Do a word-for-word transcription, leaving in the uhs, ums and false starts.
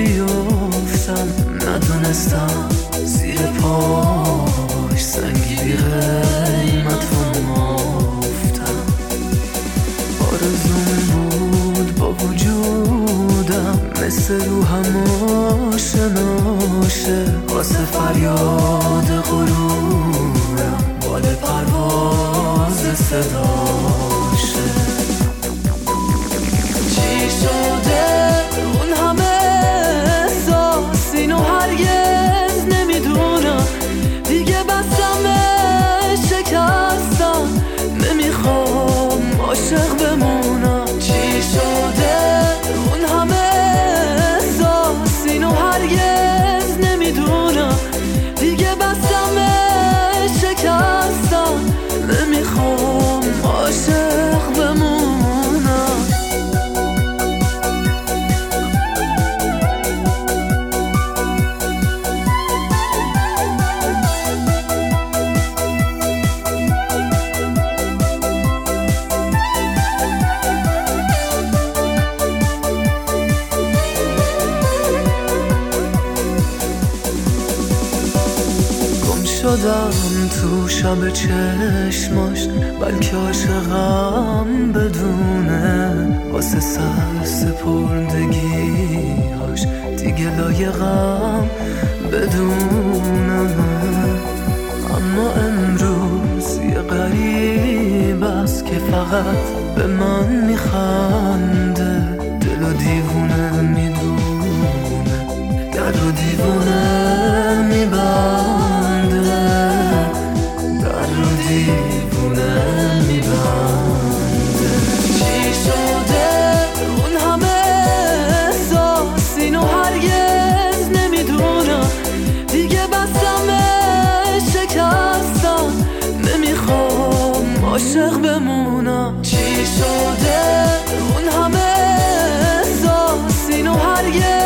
بیفتم، ندونستم زیر پاش سنگی بی قیمت و مفتم. آرزوم بود با وجودم مثل روحم آشناشه، واسه فریاد غرورم بال پرواز صداشه. چی شده اون همه احساس، اینو هرگز نمیدونم، دیگه بسمه شکستم، نمیخوام عاشق بمونم. چی شده اون همه احساس، اینو هرگز نمیدونم، دیگه بسمه شکستم، نمیخوام عاشق بمونم. شدم تو شب چشماش، بلکه عاشقم بدونه، واسه سر سپردگیاش دیگه لایقم بدونه. اما امروز یه غریب است که فقط به من میخنده، دل و دیوونه میدونه، در و دیوونه میبنده، در و دیوونه میبنده. چی شده اون همه احساس، اینو هرگز نمیدونم، دیگه بسمه شکستم، نمیخوام عاشق بمونم. چی شده اون همه احساس، اینو هرگز